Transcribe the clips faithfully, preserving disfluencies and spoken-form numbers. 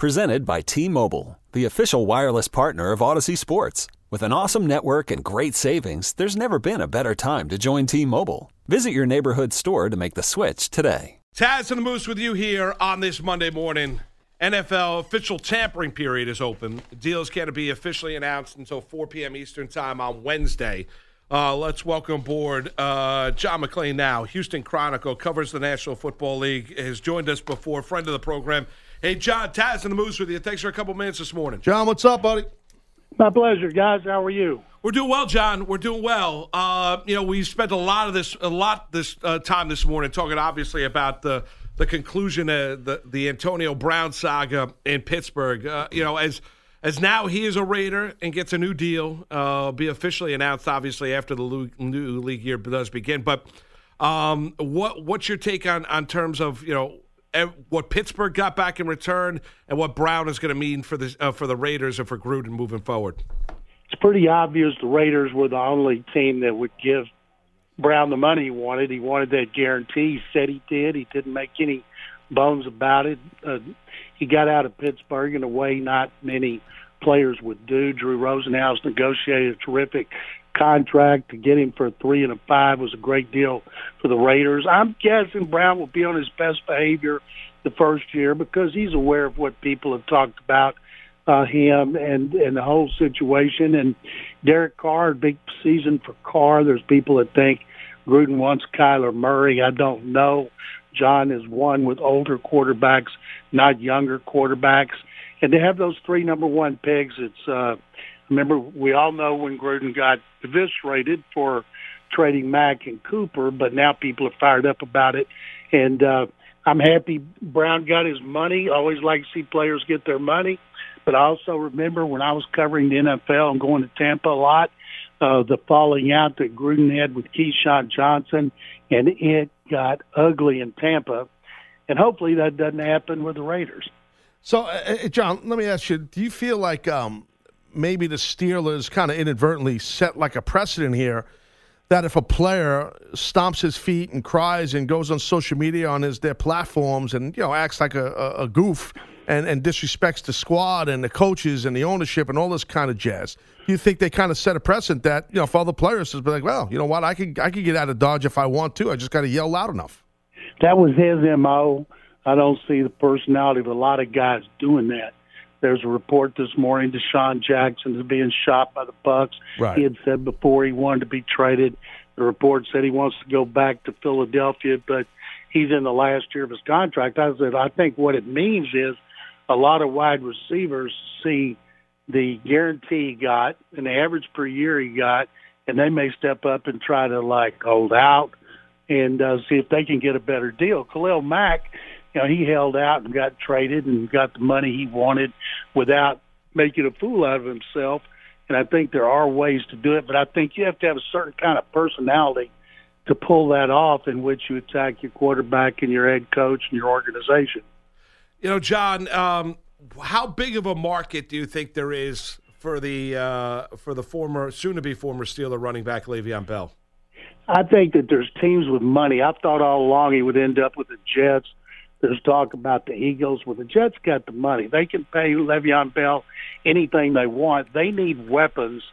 Presented by T-Mobile, the official wireless partner of Odyssey Sports. With an awesome network and great savings, there's never been a better time to join T-Mobile. Visit your neighborhood store to make the switch today. Taz and the Moose with you here on this Monday morning. N F L official tampering period is open. Deals can't be officially announced until four p.m. Eastern time on Wednesday. Uh, let's welcome aboard uh, John McClain now. Houston Chronicle, covers the National Football League, has joined us before, friend of the program. Hey, John, Taz and the Moose with you. Thanks for a couple minutes this morning. John, what's up, buddy? My pleasure, guys. How are you? We're doing well, John. We're doing well. Uh, you know, we spent a lot of this, a lot this uh, time this morning talking, obviously, about the the conclusion of the the Antonio Brown saga in Pittsburgh. Uh, you know, as as now he is a Raider and gets a new deal, uh, be officially announced, obviously, after the lu- new league year does begin. But um, what what's your take on on terms of you know? what Pittsburgh got back in return and what Brown is going to mean for the uh, for the Raiders and for Gruden moving forward? It's pretty obvious the Raiders were the only team that would give Brown the money he wanted. He wanted that guarantee. He said he did. He didn't make any bones about it. Uh, he got out of Pittsburgh in a way not many players would do. Drew Rosenhaus negotiated a terrific contract. To get him for a three and a five was a great deal for the Raiders. I'm guessing Brown will be on his best behavior the first year because he's aware of what people have talked about uh, him and, and the whole situation. And Derek Carr, big season for Carr. There's people that think Gruden wants Kyler Murray. I don't know. John has won with older quarterbacks, not younger quarterbacks. And to have those three number one picks, it's uh, remember, we all know when Gruden got eviscerated for trading Mack and Cooper, but now people are fired up about it. And uh, I'm happy Brown got his money. I always like to see players get their money. But I also remember when I was covering the N F L and going to Tampa a lot, uh, the falling out that Gruden had with Keyshawn Johnson, and it got ugly in Tampa. And hopefully that doesn't happen with the Raiders. So, uh, John, let me ask you, do you feel like um, – maybe the Steelers kind of inadvertently set like a precedent here that if a player stomps his feet and cries and goes on social media on his their platforms and, you know, acts like a, a, a goof and, and disrespects the squad and the coaches and the ownership and all this kind of jazz, do you think they kind of set a precedent that, you know, for other players to be like, well, you know what, I could, I could get out of Dodge if I want to. I just got to yell loud enough. That was his M O. I don't see the personality of a lot of guys doing that. There's a report this morning Deshaun Jackson is being shot by the Bucs. Right. He had said before he wanted to be traded. The report said he wants to go back to Philadelphia, but he's in the last year of his contract. I said, I think what it means is a lot of wide receivers see the guarantee he got and the average per year he got, and they may step up and try to, like, hold out and uh, see if they can get a better deal. Khalil Mack, you know, he held out and got traded and got the money he wanted without making a fool out of himself. And I think there are ways to do it, but I think you have to have a certain kind of personality to pull that off in which you attack your quarterback and your head coach and your organization. You know, John, um, how big of a market do you think there is for the uh, for the former, soon-to-be former Steeler running back Le'Veon Bell? I think that there's teams with money. I thought all along he would end up with the Jets. There's talk about the Eagles. Well, the Jets got the money. They can pay Le'Veon Bell anything they want. They need weapons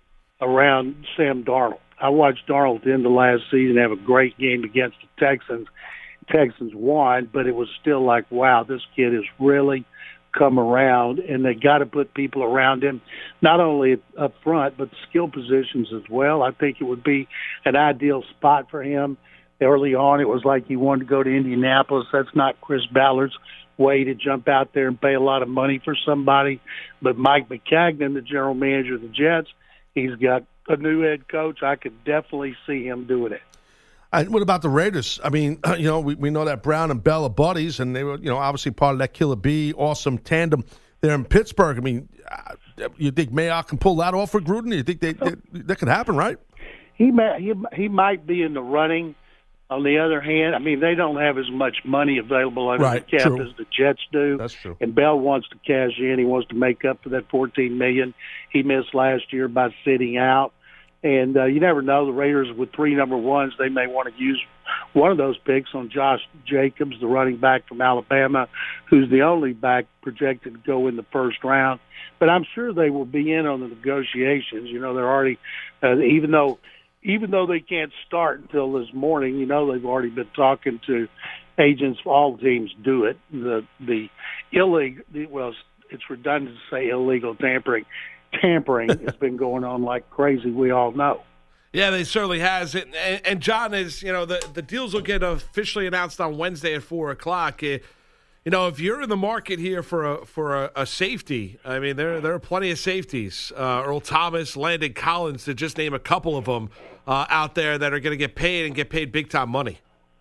around Sam Darnold. I watched Darnold at the end of last season have a great game against the Texans. Texans won, but it was still like, wow, this kid has really come around, and they got to put people around him, not only up front, but the skill positions as well. I think it would be an ideal spot for him. Early on, it was like he wanted to go to Indianapolis. That's not Chris Ballard's way to jump out there and pay a lot of money for somebody. But Mike McCagnon, the general manager of the Jets, he's got a new head coach. I could definitely see him doing it. And what about the Raiders? I mean, you know, we, we know that Brown and Bell are buddies, and they were, you know, obviously part of that Killer Bee, awesome tandem there in Pittsburgh. I mean, you think Mayock can pull that off for Gruden? You think they, they, that could happen, right? He may, he he might be in the running. On the other hand, I mean, they don't have as much money available under right, the cap true. as the Jets do. That's true. And Bell wants to cash in. He wants to make up for that fourteen million dollars he missed last year by sitting out. And uh, you never know. The Raiders with three number ones, they may want to use one of those picks on Josh Jacobs, the running back from Alabama, who's the only back projected to go in the first round. But I'm sure they will be in on the negotiations. You know, they're already, uh, even though even though they can't start until this morning, you know, they've already been talking to agents. All teams do it. The the illegal, well, it's redundant to say illegal tampering. Tampering has been going on like crazy. We all know. Yeah, they certainly has. And, and John, is you know the the deals will get officially announced on Wednesday at four o'clock. Uh, you know, if you're in the market here for a for a, a safety, I mean, there there are plenty of safeties. Uh, Earl Thomas, Landon Collins, to just name a couple of them uh, out there that are going to get paid and get paid big time money.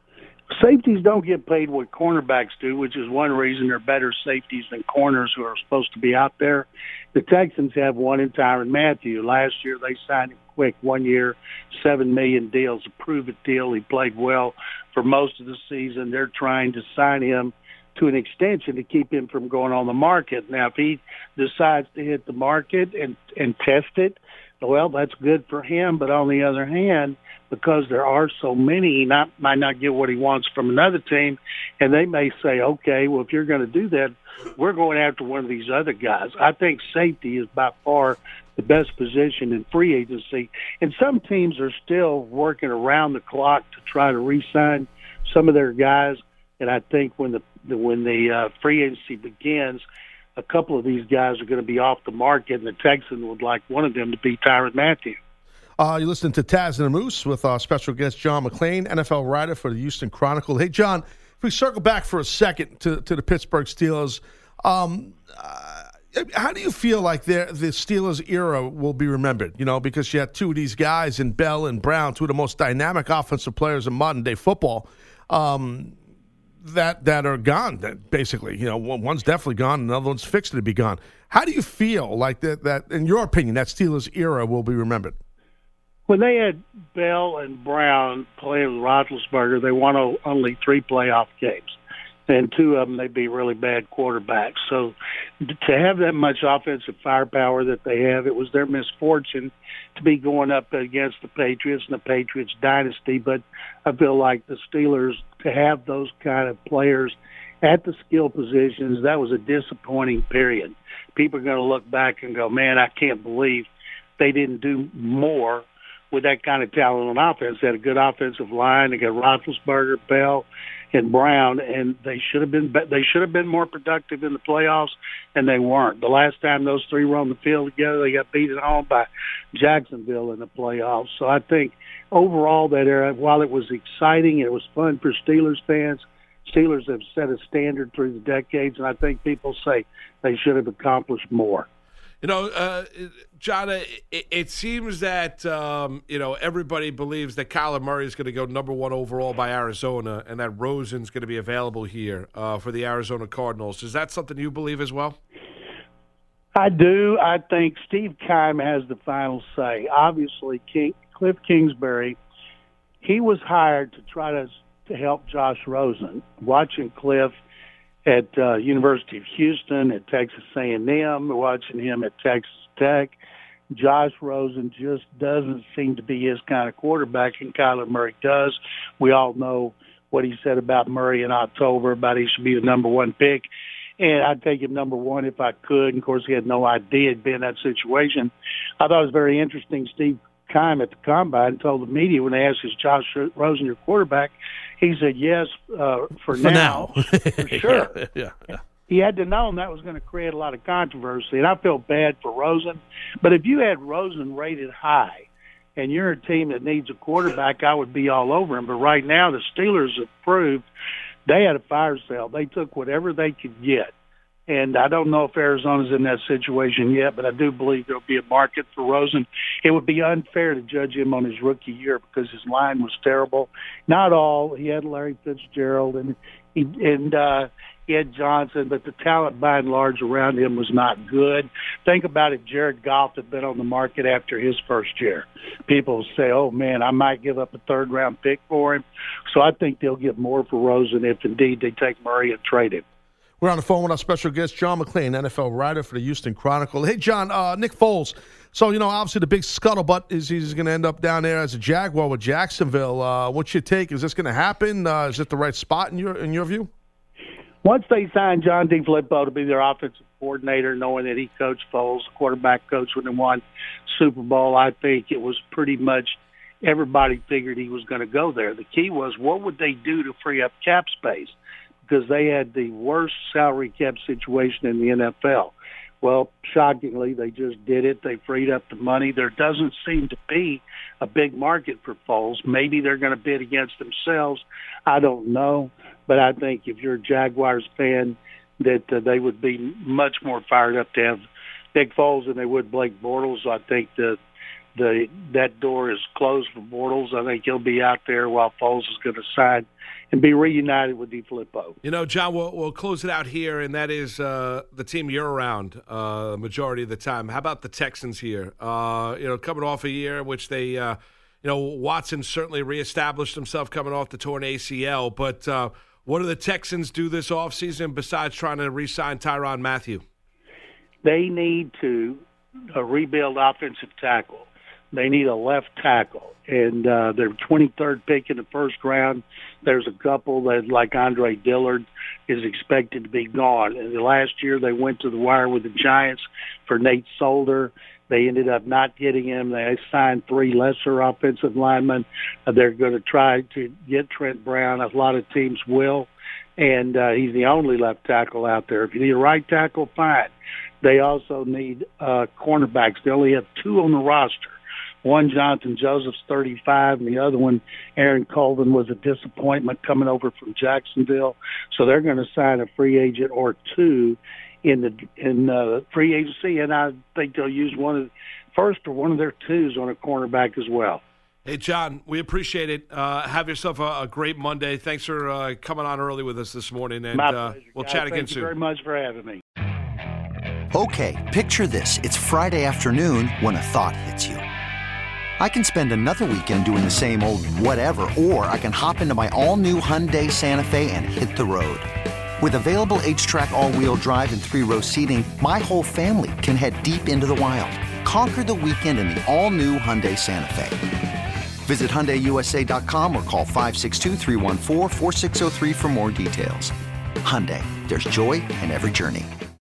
Safeties don't get paid what cornerbacks do, which is one reason they're better safeties than corners who are supposed to be out there. The Texans have one in Tyrann Mathieu. Last year they signed him quick, one year, seven million deals, a prove-it deal. He played well for most of the season. They're trying to sign him to an extension to keep him from going on the market. Now, if he decides to hit the market and, and test it, well, that's good for him. But on the other hand, because there are so many, he not, might not get what he wants from another team, and they may say, okay, well, if you're going to do that, we're going after one of these other guys. I think safety is by far the best position in free agency, and some teams are still working around the clock to try to re-sign some of their guys, and I think when the, the when the uh, free agency begins, a couple of these guys are going to be off the market, and the Texans would like one of them to be Tyrann Mathieu. Uh, you're listening to Taz and the Moose with our special guest, John McClain, N F L writer for the Houston Chronicle. Hey, John, if we circle back for a second to, to the Pittsburgh Steelers, um, uh, how do you feel like the Steelers era will be remembered? You know, because you had two of these guys in Bell and Brown, two of the most dynamic offensive players in modern-day football, um, that that are gone, that basically. You know, one's definitely gone, and another one's fixed to be gone. How do you feel like that, that, in your opinion, that Steelers era will be remembered? When they had Bell and Brown playing with Roethlisberger, they won only three playoff games. And two of them, they'd be really bad quarterbacks. So to have that much offensive firepower that they have, it was their misfortune to be going up against the Patriots and the Patriots dynasty. But I feel like the Steelers, to have those kind of players at the skill positions, that was a disappointing period. People are going to look back and go, man, I can't believe they didn't do more with that kind of talent on offense. They had a good offensive line. They got Roethlisberger, Bell, and Brown, and they should have been they should have been more productive in the playoffs, and they weren't. The last time those three were on the field together, they got beat at home by Jacksonville in the playoffs. So I think overall that era, while it was exciting, it was fun for Steelers fans. Steelers have set a standard through the decades, and I think people say they should have accomplished more. You know, uh, John, it, it seems that, um, you know, everybody believes that Kyler Murray is going to go number one overall by Arizona and that Rosen's going to be available here uh, for the Arizona Cardinals. Is that something you believe as well? I do. I think Steve Keim has the final say. Obviously, King, Cliff Kingsbury, he was hired to try to, to help Josh Rosen. Watching Cliff at uh, University of Houston, at Texas A and M, watching him at Texas Tech. Josh Rosen just doesn't seem to be his kind of quarterback, and Kyler Murray does. We all know what he said about Murray in October, about he should be the number one pick. And I'd take him number one if I could. And, of course, he had no idea he'd be in that situation. I thought it was very interesting. Steve Keim at the Combine told the media when they asked, is Josh Rosen your quarterback? He said, yes, uh, for, for now, now. for sure. yeah, yeah, yeah. He had to know that was going to create a lot of controversy, and I feel bad for Rosen. But if you had Rosen rated high and you're a team that needs a quarterback, I would be all over him. But right now the Steelers have proved they had a fire sale. They took whatever they could get. And I don't know if Arizona's in that situation yet, but I do believe there'll be a market for Rosen. It would be unfair to judge him on his rookie year because his line was terrible. Not all. He had Larry Fitzgerald and he and uh, he had Johnson, but the talent by and large around him was not good. Think about it. Jared Goff had been on the market after his first year. People say, oh, man, I might give up a third-round pick for him. So I think they'll get more for Rosen if indeed they take Murray and trade him. We're on the phone with our special guest, John McClain, N F L writer for the Houston Chronicle. Hey, John, uh, Nick Foles. So, you know, obviously the big scuttlebutt is he's going to end up down there as a Jaguar with Jacksonville. Uh, what's your take? Is this going to happen? Uh, is it the right spot in your in your view? Once they signed John DeFilippo to be their offensive coordinator, knowing that he coached Foles, the quarterback coach when they won Super Bowl, I think it was pretty much everybody figured he was going to go there. The key was, what would they do to free up cap space? Because they had the worst salary cap situation in the N F L. Well, shockingly, they just did it. They freed up the money. There doesn't seem to be a big market for Foles. Maybe they're going to bid against themselves. I don't know. But I think if you're a Jaguars fan, that uh, they would be much more fired up to have Nick Foles than they would Blake Bortles. I think the the that door is closed for Bortles. I think he'll be out there while Foles is going to sign and be reunited with DeFilippo. You know, John, we'll, we'll close it out here, and that is uh, the team you're around uh, majority of the time. How about the Texans here? Uh, you know, coming off a year in which they, uh, you know, Watson certainly reestablished himself coming off the torn A C L, but uh, what do the Texans do this offseason besides trying to re-sign Tyrann Mathieu? They need to uh, rebuild offensive tackle. They need a left tackle, and uh, their twenty-third pick in the first round, there's a couple that, like Andre Dillard, is expected to be gone. And the last year they went to the wire with the Giants for Nate Solder. They ended up not getting him. They signed three lesser offensive linemen. Uh, they're going to try to get Trent Brown. A lot of teams will, and uh, he's the only left tackle out there. If you need a right tackle, fine. They also need uh, cornerbacks. They only have two on the roster. One, Jonathan Joseph's thirty-five, and the other one, Aaron Colvin, was a disappointment coming over from Jacksonville. So they're going to sign a free agent or two in the in uh, free agency, and I think they'll use one of the first or one of their twos on a cornerback as well. Hey, John, we appreciate it. Uh, have yourself a, a great Monday. Thanks for uh, coming on early with us this morning, and My uh, pleasure, we'll guys. chat again Thank soon. you very much for having me. Okay, picture this. It's Friday afternoon when a thought hits you. I can spend another weekend doing the same old whatever, or I can hop into my all-new Hyundai Santa Fe and hit the road. With available H-Track all-wheel drive and three-row seating, my whole family can head deep into the wild. Conquer the weekend in the all-new Hyundai Santa Fe. Visit Hyundai U S A dot com or call five six two, three one four, four six zero three for more details. Hyundai, there's joy in every journey.